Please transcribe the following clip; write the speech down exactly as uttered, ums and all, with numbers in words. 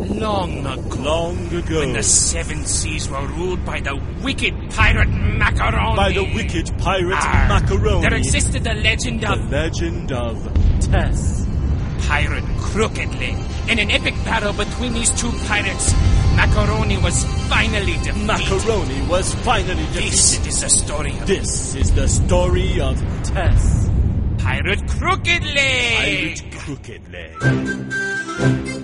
long ago. Long ago. When the seven seas were ruled by the wicked pirate Macaroni. By the wicked pirate Arr, Macaroni. There existed the legend The of... legend of Tess. Pirate Crooked Leg. In an epic battle between these two pirates, Macaroni was finally defeated. Macaroni was finally defeated. This is the story of... This is the story of Tess. Pirate Crooked Leg. Pirate Crooked Leg.